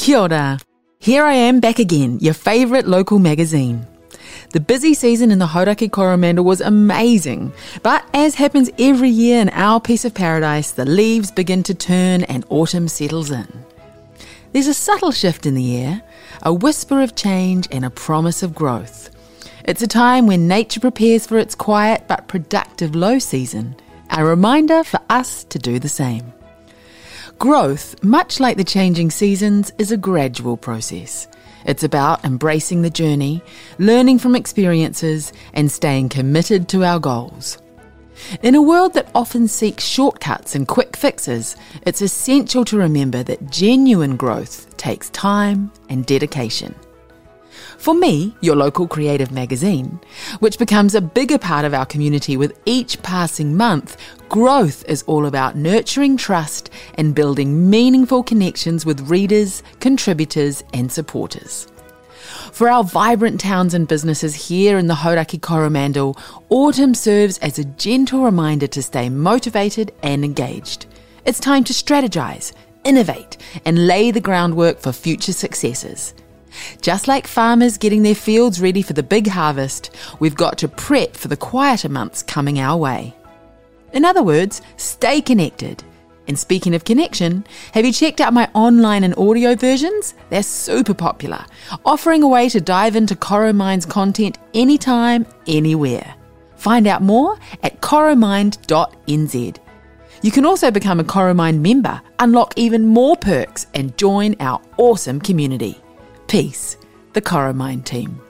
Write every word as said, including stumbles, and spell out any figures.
Kia ora. Here I am back again, your favourite local magazine. The busy season in the Hauraki Coromandel was amazing, but as happens every year in our piece of paradise, the leaves begin to turn and autumn settles in. There's a subtle shift in the air, a whisper of change and a promise of growth. It's a time when nature prepares for its quiet but productive low season, a reminder for us to do the same. Growth, much like the changing seasons, is a gradual process. It's about embracing the journey, learning from experiences, and staying committed to our goals. In a world that often seeks shortcuts and quick fixes, it's essential to remember that genuine growth takes time and dedication. For me, your local creative magazine, which becomes a bigger part of our community with each passing month, growth is all about nurturing trust and building meaningful connections with readers, contributors and supporters. For our vibrant towns and businesses here in the Hauraki Coromandel, autumn serves as a gentle reminder to stay motivated and engaged. It's time to strategize, innovate and lay the groundwork for future successes. Just like farmers getting their fields ready for the big harvest, we've got to prep for the quieter months coming our way. In other words, stay connected. And speaking of connection, have you checked out my online and audio versions? They're super popular, offering a way to dive into Coromine's content anytime, anywhere. Find out more at coromind dot n z. You can also become a Coromine member, unlock even more perks, and join our awesome community. Peace, the Coromine team.